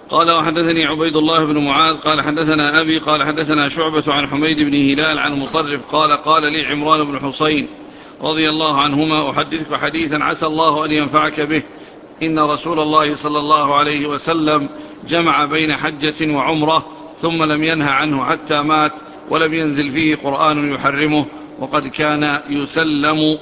قال وحدثني عبيد الله بن معاذ قال حدثنا أبي قال حدثنا شعبة عن حميد بن هلال عن مطرف قال لي عمران بن حسين رضي الله عنهما أحدثك حديثا عسى الله أن ينفعك به. إن رسول الله صلى الله عليه وسلم جمع بين حجة وعمرة ثم لم ينه عنه حتى مات ولم ينزل فيه قرآن يحرمه، وقد كان يسلم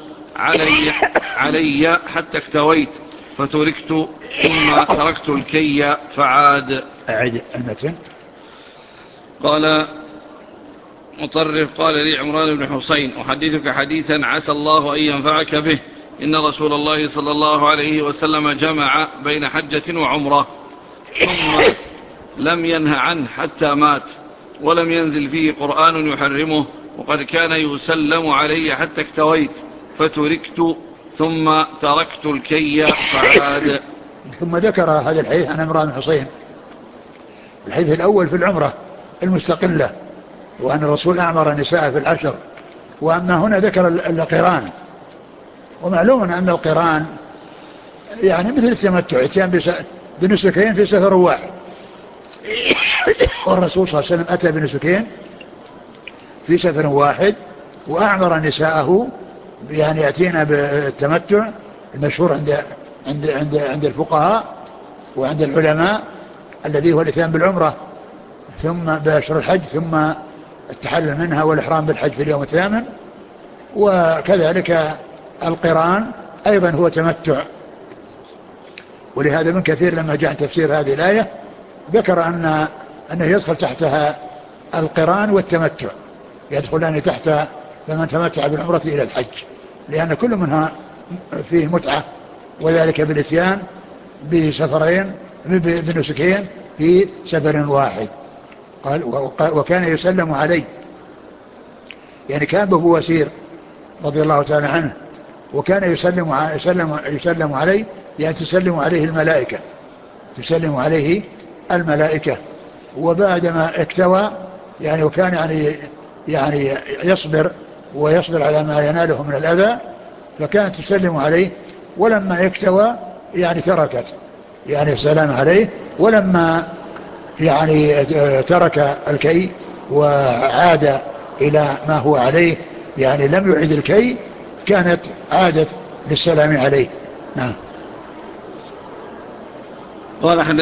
علي حتى اكتويت فتركت ثم تركت الكي فعاد. أعد المتن. قال مطرف قال لي عمران بن حسين أحدثك حديثا عسى الله أن ينفعك به. إن رسول الله صلى الله عليه وسلم جمع بين حجة وعمرة ثم لم ينه عنه حتى مات ولم ينزل فيه قرآن يحرمه، وقد كان يسلم علي حتى اكتويت فتركت ثم تركت الكي فعاد. ثم ذكر هذا الحديث عن عمران بن حسين. الحديث الأول في العمرة المستقلة، وأن الرسول أعمر النساء في العشر. وأما هنا ذكر القران، ومعلوم أن القران يعني مثل التمتع، اتيان بنسكين في سفر واحد، والرسول صلى الله عليه وسلم أتى بنسكين في سفر واحد، وأعمر نساءه يعني يأتينا بالتمتع المشهور عند الفقهاء وعند العلماء الذي هو الاتيان بالعمرة ثم بأشهر الحج ثم التحلل منها والإحرام بالحج في اليوم الثامن. وكذلك القران أيضا هو تمتع. ولهذا ابن كثير لما جاء تفسير هذه الآية ذكر أنه يدخل تحتها القران والتمتع، يدخلان تحت فمن تمتع بالعمرة إلى الحج، لأن كل منها فيه متعة، وذلك بالاتيان بسفرين بنسكين في سفر واحد. قال وكان يسلم عليه، يعني كان به وسير رضي الله تعالى عنه، وكان يسلم عليه، يعني تسلم عليه الملائكة، تسلم عليه الملائكة. وبعدما اكتوى يعني وكان يعني يصبر على ما يناله من الأذى، فكانت تسلم عليه. ولما اكتوى يعني تركت يعني السلام عليه، ولما يعني ترك الكي وعاد إلى ما هو عليه، يعني لم يعيد الكي، كانت عادت للسلام عليه. نعم. قال